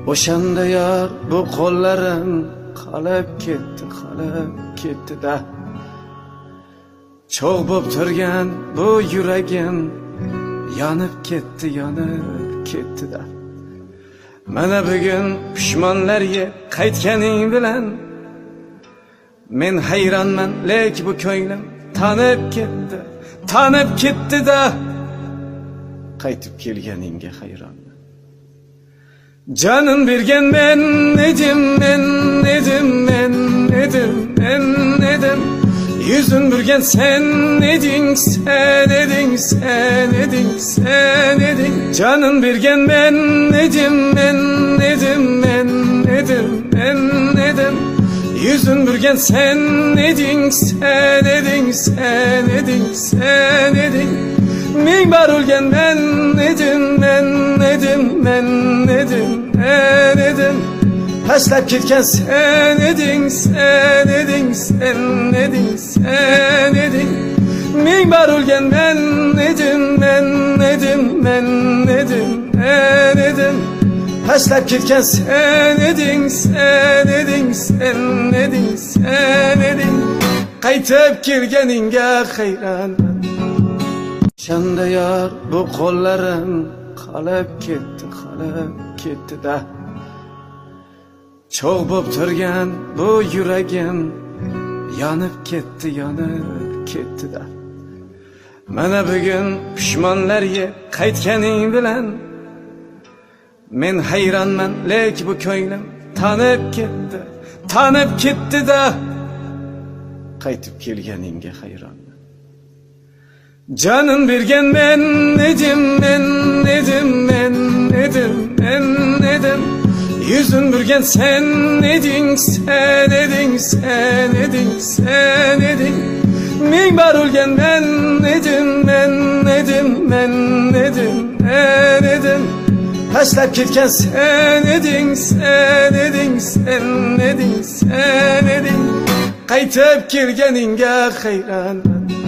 O'shanda yor bu qo'llarim qolib ketdi-da. Cho'g' bo'p turgan bu yuragim yonib ketdi-da. Mana bugun pushmonlarga qaytganing bilan men hayronman, lek bu ko'nglim tanib ketdi-da. Qaytib kelganingga hayronman. Canın bergen men edim. Yüzün bürgen sen edin. Canın bergen men edim. Yüzün bürgen sen edin. Min bar ölgen men edim. Taşlap ketken sen edin. Min bar ölgen men edim. Taşlap ketken sen edin. Qaytib kelganinga hayronman. O'shanda yor bu qo'llarim qolib ketdi-da. Cho'g' bo'p turgan bu yuragim yonib ketdi-da. Mana bugun pushmonlarga qaytganing bilan men hayronman, lek bu ko'nglim tanib ketdi-da. Qaytib kelganingga hayronman. Canın bergen men edim. Yüzün bürgen sen edin. Min bar ölgen men edim. Taşlap ketken sen edin. Qaytib kelganinga hayronman.